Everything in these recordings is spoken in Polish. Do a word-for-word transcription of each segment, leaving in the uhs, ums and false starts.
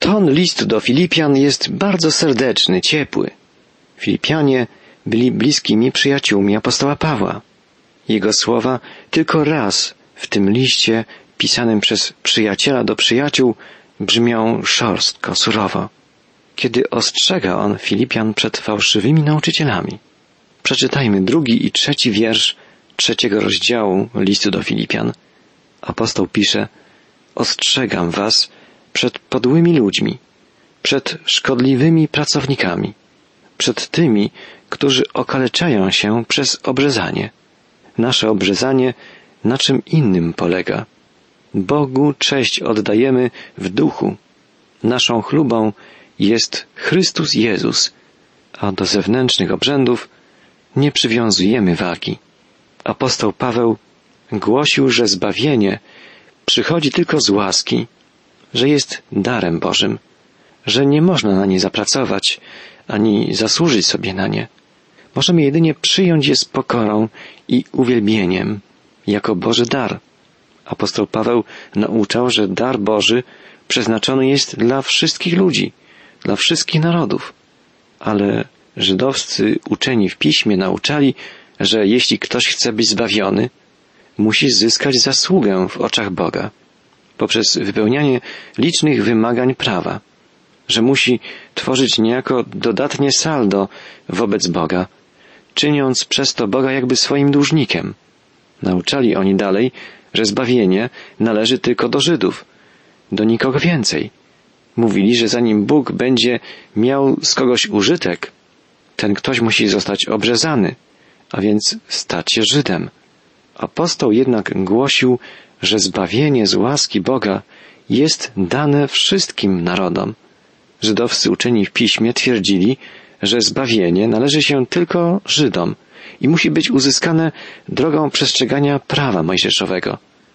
Ton listu do Filipian jest bardzo serdeczny, ciepły. Filipianie byli bliskimi przyjaciółmi apostoła Pawła. Jego słowa tylko raz w tym liście pisanym przez przyjaciela do przyjaciół brzmią szorstko, surowo, kiedy ostrzega on Filipian przed fałszywymi nauczycielami. Przeczytajmy drugi i trzeci wiersz trzeciego rozdziału listu do Filipian. Apostoł pisze: ostrzegam was przed podłymi ludźmi, przed szkodliwymi pracownikami, przed tymi, którzy okaleczają się przez obrzezanie. Nasze obrzezanie na czym innym polega? Bogu cześć oddajemy w duchu. Naszą chlubą jest Chrystus Jezus, a do zewnętrznych obrzędów nie przywiązujemy wagi. Apostoł Paweł głosił, że zbawienie przychodzi tylko z łaski, że jest darem Bożym, że nie można na nie zapracować, ani zasłużyć sobie na nie. Możemy jedynie przyjąć je z pokorą i uwielbieniem, jako Boży dar. Apostoł Paweł nauczał, że dar Boży przeznaczony jest dla wszystkich ludzi, dla wszystkich narodów. Ale żydowscy uczeni w Piśmie nauczali, że jeśli ktoś chce być zbawiony, musi zyskać zasługę w oczach Boga poprzez wypełnianie licznych wymagań prawa, że musi tworzyć niejako dodatnie saldo wobec Boga, czyniąc przez to Boga jakby swoim dłużnikiem. Nauczali oni dalej, że zbawienie należy tylko do Żydów, do nikogo więcej. Mówili, że zanim Bóg będzie miał z kogoś użytek, ten ktoś musi zostać obrzezany, a więc stać się Żydem. Apostoł jednak głosił, że zbawienie z łaski Boga jest dane wszystkim narodom. Żydowscy uczeni w Piśmie twierdzili, że zbawienie należy się tylko Żydom i musi być uzyskane drogą przestrzegania prawa mojżeszowego.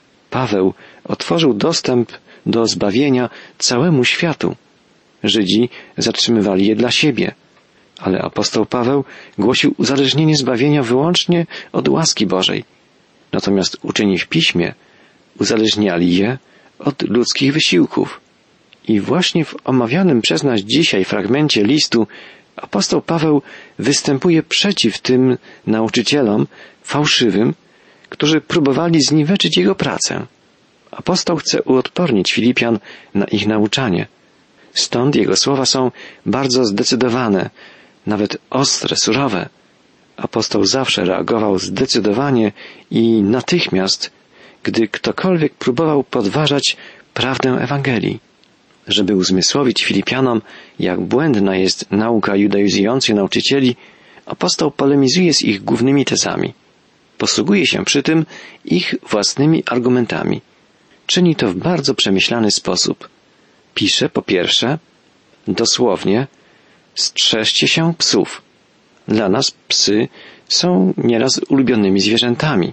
Paweł otworzył dostęp do zbawienia całemu światu. Żydzi zatrzymywali je dla siebie, ale apostoł Paweł głosił uzależnienie zbawienia wyłącznie od łaski Bożej. Natomiast uczeni w Piśmie uzależniali je od ludzkich wysiłków. I właśnie w omawianym przez nas dzisiaj fragmencie listu apostoł Paweł występuje przeciw tym nauczycielom fałszywym, którzy próbowali zniweczyć jego pracę. Apostoł chce uodpornić Filipian na ich nauczanie. Stąd jego słowa są bardzo zdecydowane, nawet ostre, surowe. Apostoł zawsze reagował zdecydowanie i natychmiast, gdy ktokolwiek próbował podważać prawdę Ewangelii. Żeby uzmysłowić Filipianom, jak błędna jest nauka judaizujących nauczycieli, apostoł polemizuje z ich głównymi tezami. Posługuje się przy tym ich własnymi argumentami. Czyni to w bardzo przemyślany sposób. Pisze po pierwsze, dosłownie, strzeżcie się psów. Dla nas psy są nieraz ulubionymi zwierzętami,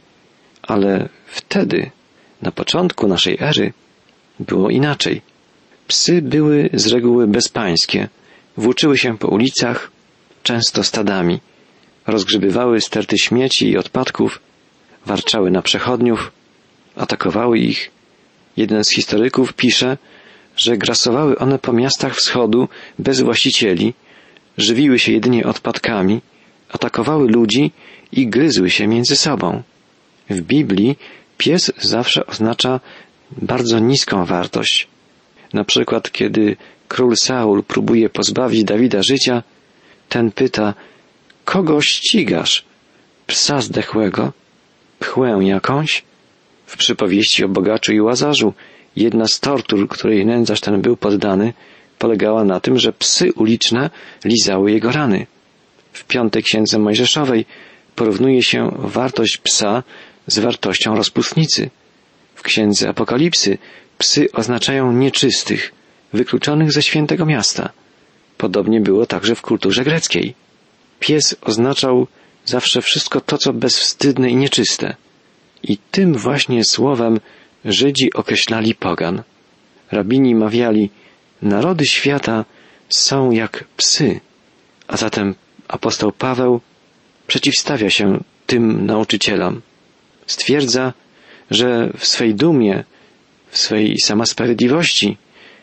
ale wtedy, na początku naszej ery, było inaczej. Psy były z reguły bezpańskie, włóczyły się po ulicach, często stadami, rozgrzebywały sterty śmieci i odpadków, warczały na przechodniów, atakowały ich. Jeden z historyków pisze, że grasowały one po miastach wschodu bez właścicieli, żywiły się jedynie odpadkami, atakowały ludzi i gryzły się między sobą. W Biblii pies zawsze oznacza bardzo niską wartość. Na przykład, kiedy król Saul próbuje pozbawić Dawida życia, ten pyta, kogo ścigasz? Psa zdechłego? Pchłę jakąś? W przypowieści o bogaczu i łazarzu jedna z tortur, której nędzarz ten był poddany, polegała na tym, że psy uliczne lizały jego rany. W piątej księdze mojżeszowej porównuje się wartość psa z wartością rozpustnicy. W księdze Apokalipsy psy oznaczają nieczystych, wykluczonych ze świętego miasta. Podobnie było także w kulturze greckiej. Pies oznaczał zawsze wszystko to, co bezwstydne i nieczyste. I tym właśnie słowem Żydzi określali pogan. Rabini mawiali, narody świata są jak psy. A zatem apostoł Paweł przeciwstawia się tym nauczycielom. Stwierdza, że w swej dumie, w swej samosprawiedliwości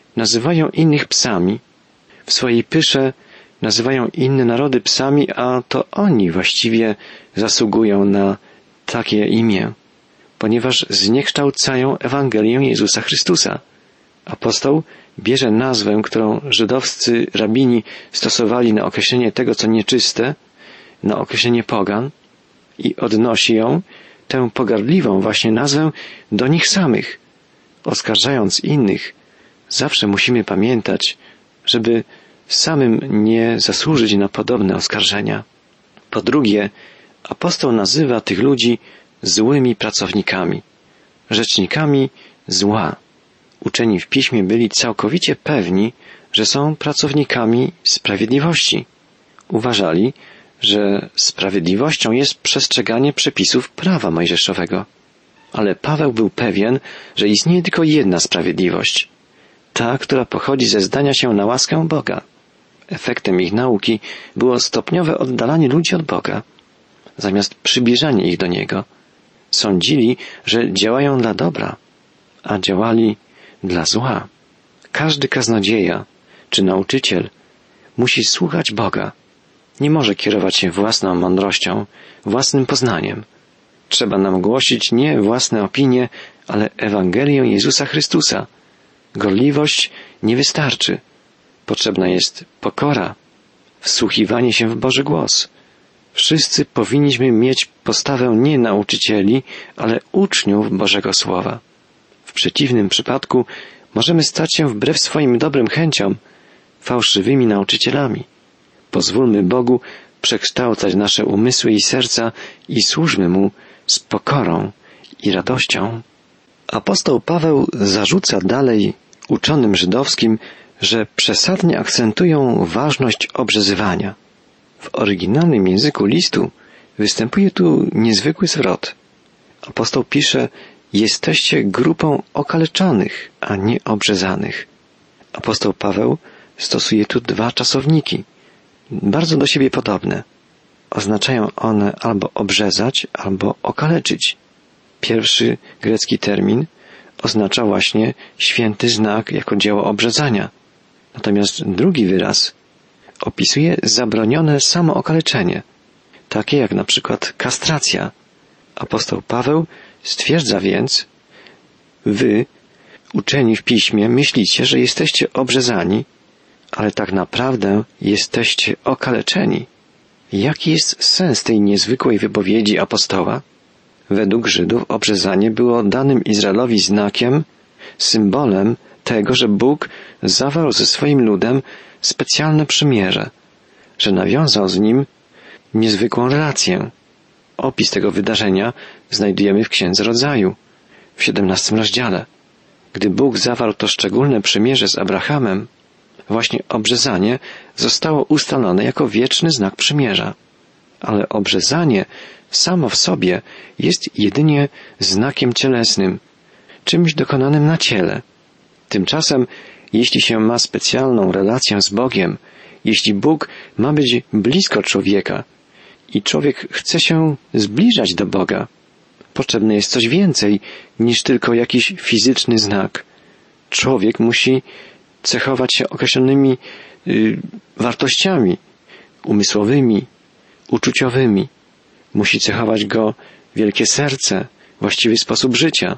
nazywają innych psami. W swojej pysze nazywają inne narody psami, a to oni właściwie zasługują na takie imię, ponieważ zniekształcają Ewangelię Jezusa Chrystusa. Apostoł bierze nazwę, którą żydowscy rabini stosowali na określenie tego, co nieczyste, na określenie pogan, i odnosi ją, tę pogardliwą właśnie nazwę, do nich samych. Oskarżając innych, zawsze musimy pamiętać, żeby samym nie zasłużyć na podobne oskarżenia. Po drugie, apostoł nazywa tych ludzi złymi pracownikami, rzecznikami zła. Uczeni w Piśmie byli całkowicie pewni, że są pracownikami sprawiedliwości. Uważali, że sprawiedliwością jest przestrzeganie przepisów prawa mojżeszowego. Ale Paweł był pewien, że istnieje tylko jedna sprawiedliwość, ta, która pochodzi ze zdania się na łaskę Boga. Efektem ich nauki było stopniowe oddalanie ludzi od Boga, zamiast przybliżanie ich do Niego. Sądzili, że działają dla dobra, a działali dla zła. Każdy kaznodzieja czy nauczyciel musi słuchać Boga. Nie może kierować się własną mądrością, własnym poznaniem. Trzeba nam głosić nie własne opinie, ale Ewangelię Jezusa Chrystusa. Gorliwość nie wystarczy. Potrzebna jest pokora, wsłuchiwanie się w Boży głos. Wszyscy powinniśmy mieć postawę nie nauczycieli, ale uczniów Bożego Słowa. W przeciwnym przypadku możemy stać się wbrew swoim dobrym chęciom fałszywymi nauczycielami. Pozwólmy Bogu przekształcać nasze umysły i serca i służmy Mu z pokorą i radością. Apostoł Paweł zarzuca dalej uczonym żydowskim, że przesadnie akcentują ważność obrzezywania. W oryginalnym języku listu występuje tu niezwykły zwrot. Apostoł pisze: jesteście grupą okaleczonych, a nie obrzezanych. Apostoł Paweł stosuje tu dwa czasowniki, bardzo do siebie podobne. Oznaczają one albo obrzezać, albo okaleczyć. Pierwszy grecki termin oznacza właśnie święty znak jako dzieło obrzezania. Natomiast drugi wyraz opisuje zabronione samookaleczenie, takie jak na przykład kastracja. Apostoł Paweł stwierdza więc: wy, uczeni w Piśmie, myślicie, że jesteście obrzezani, ale tak naprawdę jesteście okaleczeni. Jaki jest sens tej niezwykłej wypowiedzi apostoła? Według Żydów obrzezanie było danym Izraelowi znakiem, symbolem tego, że Bóg zawarł ze swoim ludem specjalne przymierze, że nawiązał z nim niezwykłą relację. Opis tego wydarzenia znajdujemy w Księdze Rodzaju, w siedemnastym rozdziale. Gdy Bóg zawarł to szczególne przymierze z Abrahamem, właśnie obrzezanie zostało ustalone jako wieczny znak przymierza. Ale obrzezanie samo w sobie jest jedynie znakiem cielesnym, czymś dokonanym na ciele. Tymczasem, jeśli się ma specjalną relację z Bogiem, jeśli Bóg ma być blisko człowieka i człowiek chce się zbliżać do Boga, potrzebne jest coś więcej niż tylko jakiś fizyczny znak. Człowiek musi cechować się określonymi y, wartościami umysłowymi, uczuciowymi. Musi cechować go wielkie serce, właściwy sposób życia.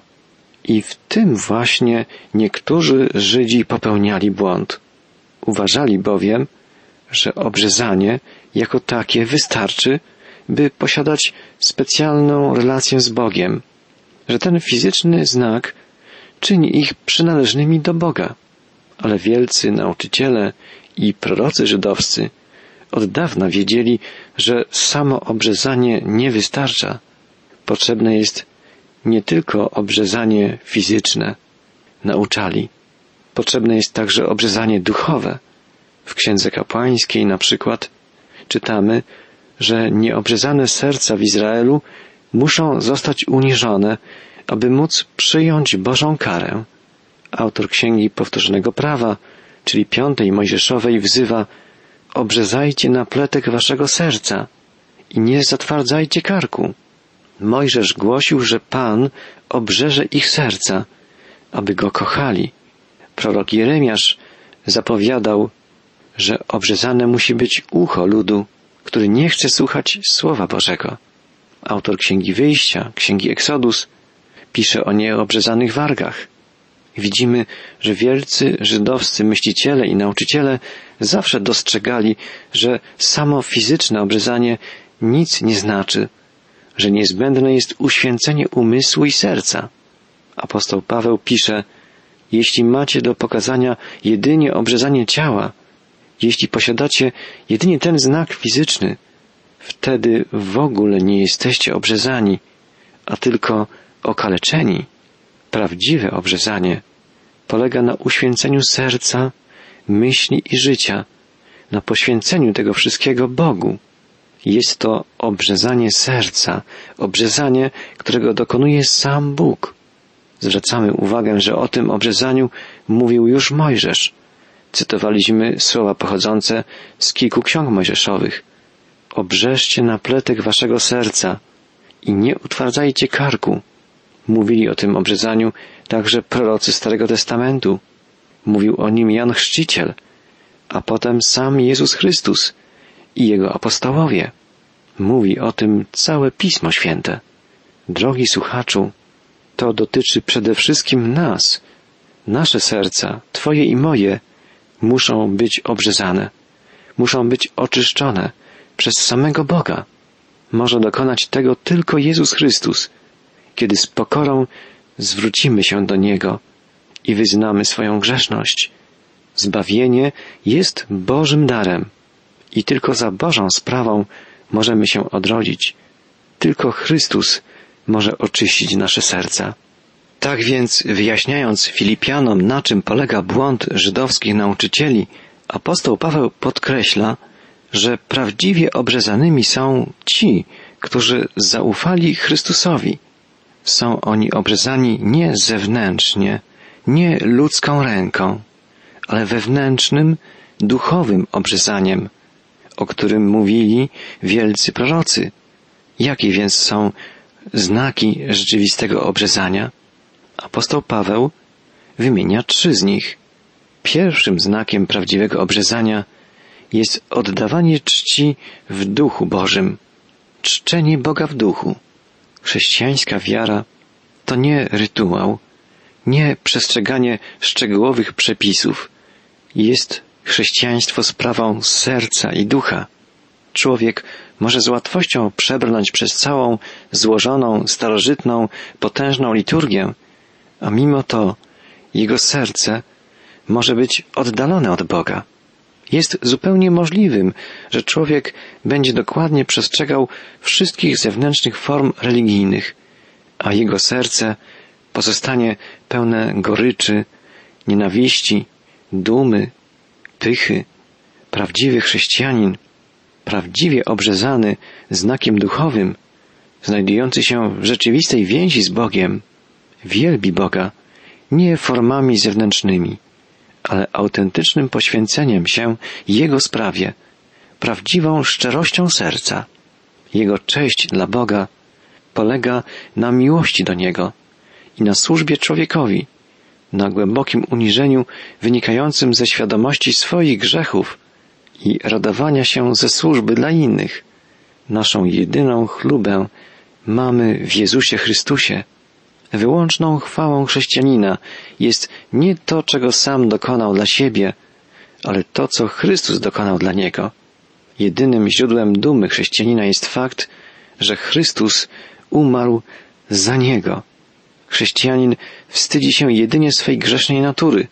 I w tym właśnie niektórzy Żydzi popełniali błąd. Uważali bowiem, że obrzezanie jako takie wystarczy, by posiadać specjalną relację z Bogiem, że ten fizyczny znak czyni ich przynależnymi do Boga. Ale wielcy nauczyciele i prorocy żydowscy od dawna wiedzieli, że samo obrzezanie nie wystarcza. Potrzebne jest nie tylko obrzezanie fizyczne, nauczali. Potrzebne jest także obrzezanie duchowe. W Księdze Kapłańskiej na przykład czytamy, że nieobrzezane serca w Izraelu muszą zostać uniżone, aby móc przyjąć Bożą karę. Autor Księgi Powtórzonego Prawa, czyli piątej Mojżeszowej, wzywa: obrzezajcie na pletek waszego serca i nie zatwardzajcie karku. Mojżesz głosił, że Pan obrzeże ich serca, aby Go kochali, Prorok Jeremiasz zapowiadał, że obrzezane musi być ucho ludu, który nie chce słuchać Słowa Bożego. Autor Księgi Wyjścia, Księgi Exodus pisze o nieobrzezanych wargach. Widzimy, że wielcy żydowscy myśliciele i nauczyciele zawsze dostrzegali, że samo fizyczne obrzezanie nic nie znaczy, że niezbędne jest uświęcenie umysłu i serca. Apostoł Paweł pisze: jeśli macie do pokazania jedynie obrzezanie ciała, jeśli posiadacie jedynie ten znak fizyczny, wtedy w ogóle nie jesteście obrzezani, a tylko okaleczeni. Prawdziwe obrzezanie polega na uświęceniu serca, myśli i życia, na poświęceniu tego wszystkiego Bogu. Jest to obrzezanie serca, obrzezanie, którego dokonuje sam Bóg. Zwracamy uwagę, że o tym obrzezaniu mówił już Mojżesz. Cytowaliśmy słowa pochodzące z kilku ksiąg mojżeszowych. Obrzeżcie napletek waszego serca i nie utwardzajcie karku. Mówili o tym obrzezaniu także prorocy Starego Testamentu. Mówił o nim Jan Chrzciciel, a potem sam Jezus Chrystus i Jego apostołowie. Mówi o tym całe Pismo Święte. Drogi słuchaczu, to dotyczy przede wszystkim nas. Nasze serca, Twoje i moje, muszą być obrzezane. Muszą być oczyszczone przez samego Boga. Może dokonać tego tylko Jezus Chrystus, kiedy z pokorą zwrócimy się do Niego i wyznamy swoją grzeszność. Zbawienie jest Bożym darem i tylko za Bożą sprawą możemy się odrodzić. Tylko Chrystus może oczyścić nasze serca. Tak więc, wyjaśniając Filipianom, na czym polega błąd żydowskich nauczycieli, apostoł Paweł podkreśla, że prawdziwie obrzezanymi są ci, którzy zaufali Chrystusowi. Są oni obrzezani nie zewnętrznie, nie ludzką ręką, ale wewnętrznym, duchowym obrzezaniem, o którym mówili wielcy prorocy. Jakie więc są znaki rzeczywistego obrzezania? Apostoł Paweł wymienia trzy z nich. Pierwszym znakiem prawdziwego obrzezania jest oddawanie czci w duchu Bożym, czczenie Boga w duchu. Chrześcijańska wiara to nie rytuał, nie przestrzeganie szczegółowych przepisów. Jest chrześcijaństwo sprawą serca i ducha. Człowiek może z łatwością przebrnąć przez całą złożoną, starożytną, potężną liturgię, a mimo to jego serce może być oddalone od Boga. Jest zupełnie możliwym, że człowiek będzie dokładnie przestrzegał wszystkich zewnętrznych form religijnych, a jego serce pozostanie pełne goryczy, nienawiści, dumy, pychy. Prawdziwy chrześcijanin, prawdziwie obrzezany znakiem duchowym, znajdujący się w rzeczywistej więzi z Bogiem, wielbi Boga nie formami zewnętrznymi, ale autentycznym poświęceniem się Jego sprawie, prawdziwą szczerością serca. Jego cześć dla Boga polega na miłości do Niego i na służbie człowiekowi, na głębokim uniżeniu wynikającym ze świadomości swoich grzechów i radowania się ze służby dla innych. Naszą jedyną chlubę mamy w Jezusie Chrystusie. Wyłączną chwałą chrześcijanina jest nie to, czego sam dokonał dla siebie, ale to, co Chrystus dokonał dla niego. Jedynym źródłem dumy chrześcijanina jest fakt, że Chrystus umarł za niego. Chrześcijanin wstydzi się jedynie swej grzesznej natury,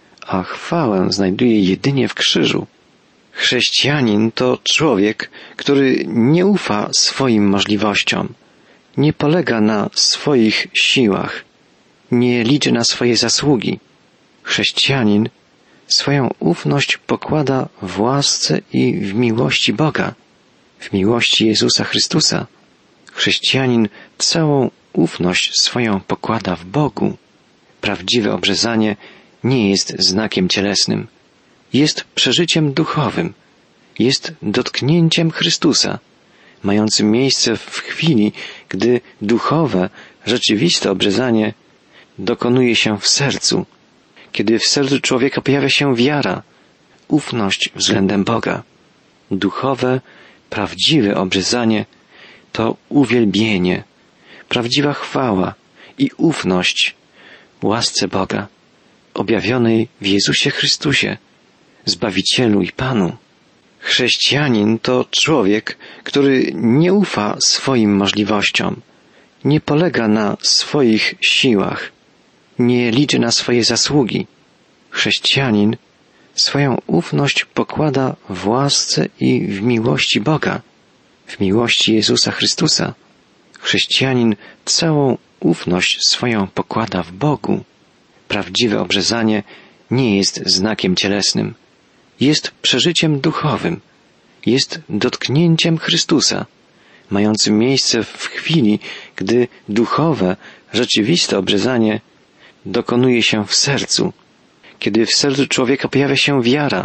a chwałę znajduje jedynie w krzyżu. Chrześcijanin to człowiek, który nie ufa swoim możliwościom, nie polega na swoich siłach, nie liczy na swoje zasługi. Chrześcijanin swoją ufność pokłada w łasce i w miłości Boga, w miłości Jezusa Chrystusa. Chrześcijanin całą ufność swoją pokłada w Bogu. Prawdziwe obrzezanie nie jest znakiem cielesnym. Jest przeżyciem duchowym. Jest dotknięciem Chrystusa, mającym miejsce w chwili, gdy duchowe, rzeczywiste obrzezanie dokonuje się w sercu, kiedy w sercu człowieka pojawia się wiara, ufność względem Boga. Duchowe, prawdziwe obrzezanie to uwielbienie, prawdziwa chwała i ufność łasce Boga, objawionej w Jezusie Chrystusie, Zbawicielu i Panu. Chrześcijanin to człowiek, który nie ufa swoim możliwościom, nie polega na swoich siłach, nie liczy na swoje zasługi. Chrześcijanin swoją ufność pokłada w łasce i w miłości Boga, w miłości Jezusa Chrystusa. Chrześcijanin całą ufność swoją pokłada w Bogu. Prawdziwe obrzezanie nie jest znakiem cielesnym. Jest przeżyciem duchowym. Jest dotknięciem Chrystusa, mającym miejsce w chwili, gdy duchowe, rzeczywiste obrzezanie dokonuje się w sercu, kiedy w sercu człowieka pojawia się wiara,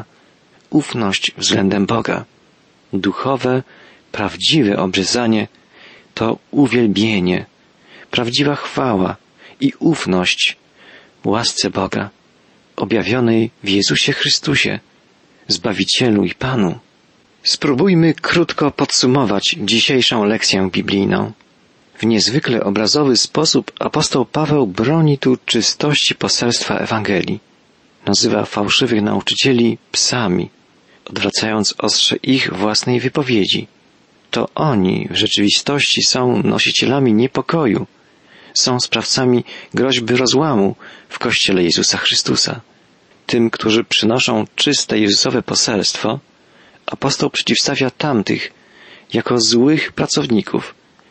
ufność względem Boga. Duchowe, prawdziwe obrzezanie to uwielbienie, prawdziwa chwała i ufność łasce Boga, objawionej w Jezusie Chrystusie, Zbawicielu i Panu. Spróbujmy krótko podsumować dzisiejszą lekcję biblijną. W niezwykle obrazowy sposób apostoł Paweł broni tu czystości poselstwa Ewangelii. Nazywa fałszywych nauczycieli psami, odwracając ostrze ich własnej wypowiedzi. To oni w rzeczywistości są nosicielami niepokoju, są sprawcami groźby rozłamu w Kościele Jezusa Chrystusa. Tym, którzy przynoszą czyste Jezusowe poselstwo, apostoł przeciwstawia tamtych jako złych pracowników.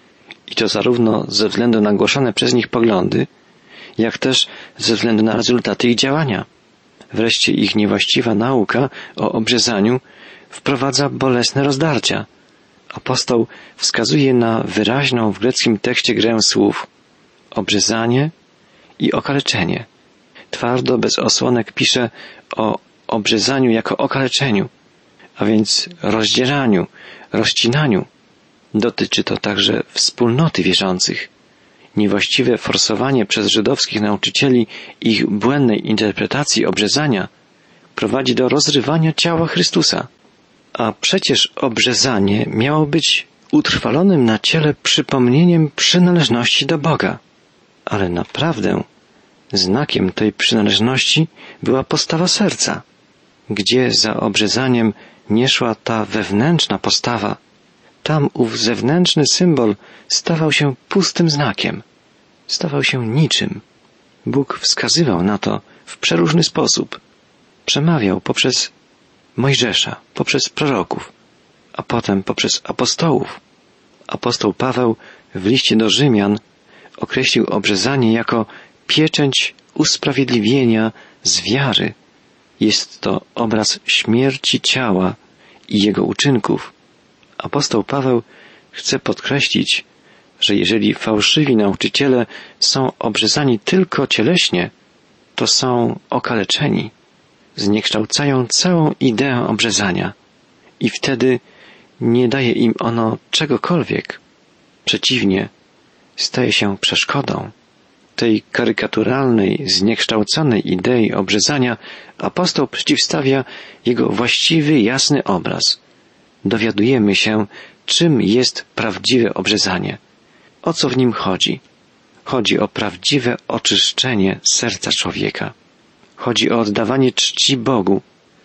I to zarówno ze względu na głoszone przez nich poglądy, jak też ze względu na rezultaty ich działania. Wreszcie ich niewłaściwa nauka o obrzezaniu wprowadza bolesne rozdarcia. Apostoł wskazuje na wyraźną w greckim tekście grę słów obrzezanie i okaleczenie. Twardo, bez osłonek pisze o obrzezaniu jako okaleczeniu, a więc rozdzieraniu, rozcinaniu. Dotyczy to także wspólnoty wierzących. Niewłaściwe forsowanie przez żydowskich nauczycieli ich błędnej interpretacji obrzezania prowadzi do rozrywania ciała Chrystusa. A przecież obrzezanie miało być utrwalonym na ciele przypomnieniem przynależności do Boga. Ale naprawdę znakiem tej przynależności była postawa serca, gdzie za obrzezaniem nie szła ta wewnętrzna postawa. Tam ów zewnętrzny symbol stawał się pustym znakiem, stawał się niczym. Bóg wskazywał na to w przeróżny sposób. Przemawiał poprzez Mojżesza, poprzez proroków, a potem poprzez apostołów. Apostoł Paweł w liście do Rzymian określił obrzezanie jako pieczęć usprawiedliwienia z wiary. Jest to obraz śmierci ciała i jego uczynków. Apostoł Paweł chce podkreślić, że jeżeli fałszywi nauczyciele są obrzezani tylko cieleśnie, to są okaleczeni, zniekształcają całą ideę obrzezania i wtedy nie daje im ono czegokolwiek. Przeciwnie, staje się przeszkodą. Tej karykaturalnej, zniekształconej idei obrzezania apostoł przeciwstawia jego właściwy, jasny obraz. Dowiadujemy się, czym jest prawdziwe obrzezanie. O co w nim chodzi? Chodzi o prawdziwe oczyszczenie serca człowieka. Chodzi o oddawanie czci Bogu,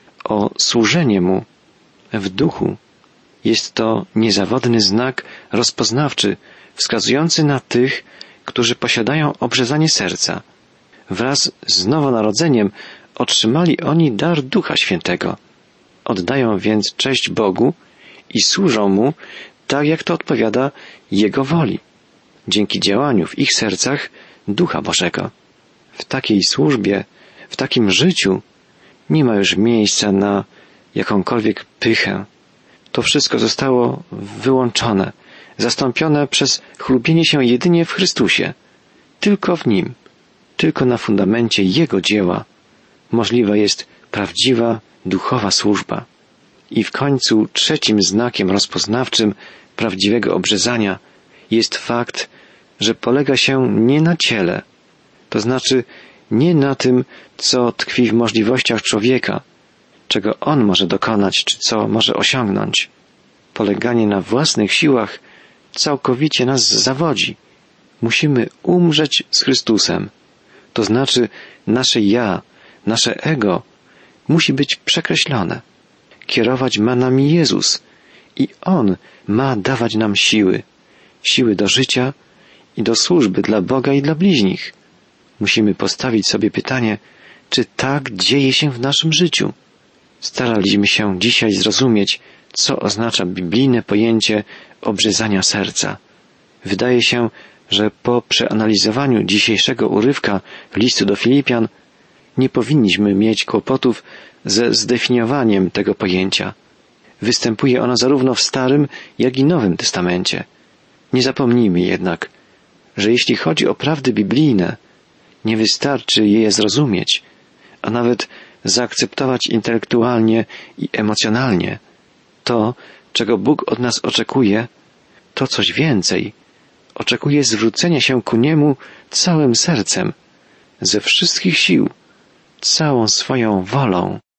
o służenie Mu w duchu. Jest to niezawodny znak rozpoznawczy, wskazujący na tych, którzy posiadają obrzezanie serca. Wraz z nowonarodzeniem otrzymali oni dar Ducha Świętego. Oddają więc cześć Bogu i służą Mu tak, jak to odpowiada Jego woli, dzięki działaniu w ich sercach Ducha Bożego. W takiej służbie, w takim życiu nie ma już miejsca na jakąkolwiek pychę. To wszystko zostało wyłączone, zastąpione przez chlubienie się jedynie w Chrystusie. Tylko w Nim, tylko na fundamencie Jego dzieła możliwa jest prawdziwa, duchowa służba. I w końcu trzecim znakiem rozpoznawczym prawdziwego obrzezania jest fakt, że polega się nie na ciele, to znaczy nie na tym, co tkwi w możliwościach człowieka, czego on może dokonać, czy co może osiągnąć. Poleganie na własnych siłach całkowicie nas zawodzi. Musimy umrzeć z Chrystusem. To znaczy nasze ja, nasze ego musi być przekreślone. Kierować ma nami Jezus i On ma dawać nam siły. Siły do życia i do służby dla Boga i dla bliźnich. Musimy postawić sobie pytanie, czy tak dzieje się w naszym życiu. Staraliśmy się dzisiaj zrozumieć, co oznacza biblijne pojęcie obrzezania serca. Wydaje się, że po przeanalizowaniu dzisiejszego urywka listu do Filipian nie powinniśmy mieć kłopotów ze zdefiniowaniem tego pojęcia. Występuje ono zarówno w Starym, jak i Nowym Testamencie. Nie zapomnijmy jednak, że jeśli chodzi o prawdy biblijne, nie wystarczy je zrozumieć, a nawet zaakceptować intelektualnie i emocjonalnie. To, czego Bóg od nas oczekuje, to coś więcej. Oczekuje zwrócenia się ku Niemu całym sercem, ze wszystkich sił, całą swoją wolą.